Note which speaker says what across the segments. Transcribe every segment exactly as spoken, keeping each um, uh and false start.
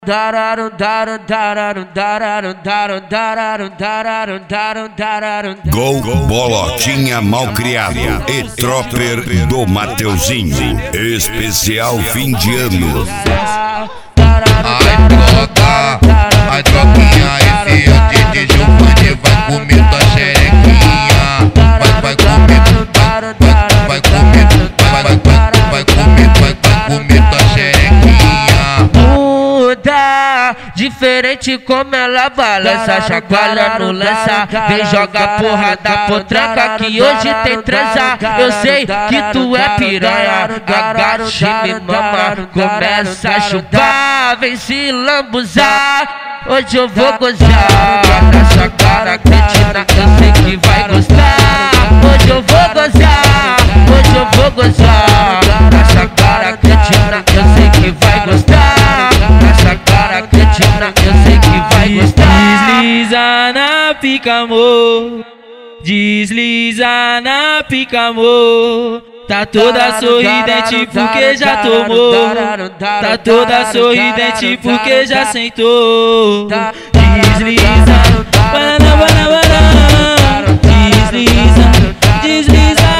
Speaker 1: Gol, Bolotinha Malcriado e Tropper do Mateuzinho. Especial fim de ano.
Speaker 2: Ai troca, ai troquinha, esse antes de Giovanni vai comer tua xerequinha. Vai, vai comer, vai, vai, vai comer, vai, vai, vai, vai comer, vai, vai comer tua xerequinha.
Speaker 3: Muda, diferente como ela balança, chacoalha no lança, vem jogar porrada potranca que hoje tem transa. Eu sei que tu é piranha, agache me mama, começa a chupar, vem se lambuzar. Hoje eu vou gozar nessa cara cretina, eu sei que vai gostar. Hoje eu vou gozar, hoje eu vou gozar nessa cara cretina, eu sei que vai gostar. Nessa cara cretina, eu sei que vai gostar.
Speaker 4: Desliza na pica, amor. Desliza na pica, amor. Tá toda sorridente porque já tomou. Tá toda sorridente porque já sentou. Desliza, banana, banana, banana. Desliza, desliza,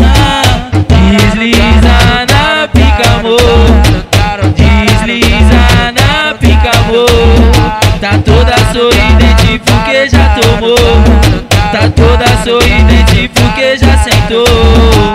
Speaker 4: desliza na pica, amor. Desliza na pica, amor. Tá toda sorridente porque já tomou. Tá toda sorridente porque já sentou.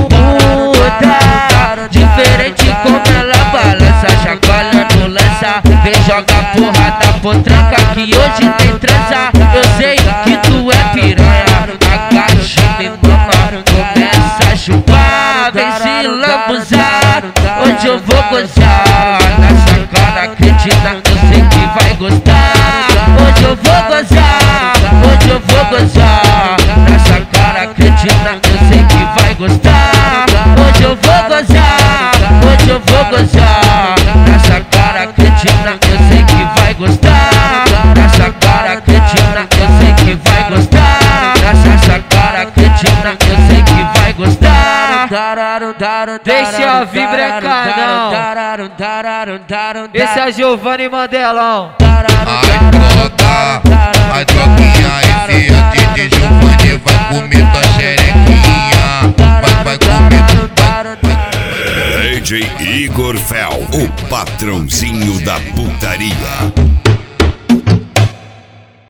Speaker 3: Diferente como ela balança, chacoalha no lança, vem jogar porrada potranca que hoje tem transa. Eu sei que tu é piranha, agache me mama, começa a chupar, vem se lambuzar. Hoje eu vou gozar nessa cara cretina, eu sei que vai gostar. Hoje eu vou gozar, hoje eu vou gozar nessa cara cretina, eu sei que vai gostar. Hoje eu vou gozar, hoje eu vou gozar nessa cara cretina, eu sei que vai gostar. Nessa cara cretina, eu sei que vai gostar. Nessa cara cretina, eu sei que vai gostar.
Speaker 4: Deixa a vibra, canão. Esse é Giovanni Mandelão.
Speaker 2: Ai troca, ai troquinha, esse antes de Giovanni vai comer tua xerequinha. Vai, vai comer, vai, vai.
Speaker 1: D J Igor Fel, o patrãozinho da putaria.